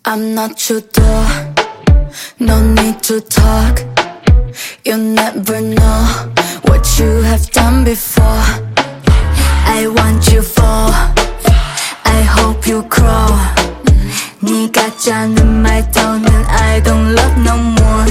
I'm not your door, no need to talk. You never know what you have done before. I want you for, I hope you crawl. 네가 짜는 말 더는 I don't love no more.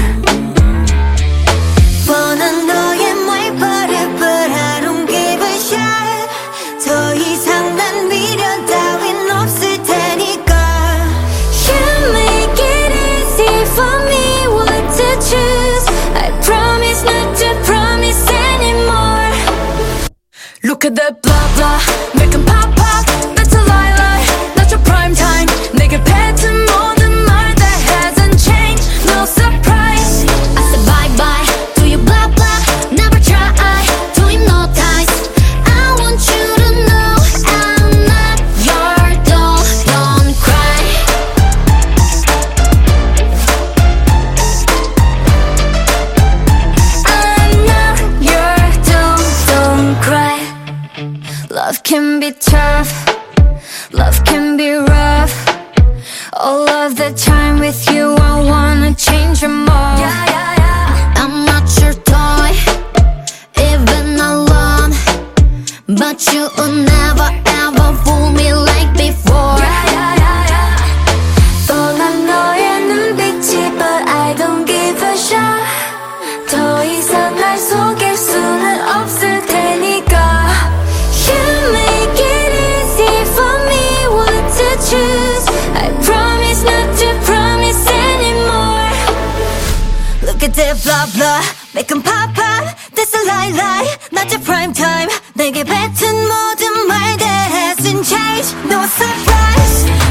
뻔한 너의 말버릇 but I don't give a shit. 더 이상 난 미련 따윈 없을 테니까. You make it easy for me what to choose. I promise not to promise anymore. Look at that blah blah, make 'em pop pop. That's a lie lie, not your prime time. 내게 뱉은 모든 말 that hasn't changed, no surprise. I said bye bye to you blah blah, never try to hypnotize. I want you to know I'm not your doll, don't cry. I'm not your doll, don't cry. Love can be tough, love can be rough. All of the time with you I wanna change you more. I'm not your toy, even alone, but you will never ever fool me like before. 뻔한 너의 눈빛이 but I don't give a shit. 더 이상 날 속일 수는 없을 테니까. You make it easy for me what to choose. I promise not to promise anymore. Look at that blah blah, make 'em pop pop. That's a lie lie, not your prime time. 내게 뱉은 모든 말 that hasn't changed, no surprise.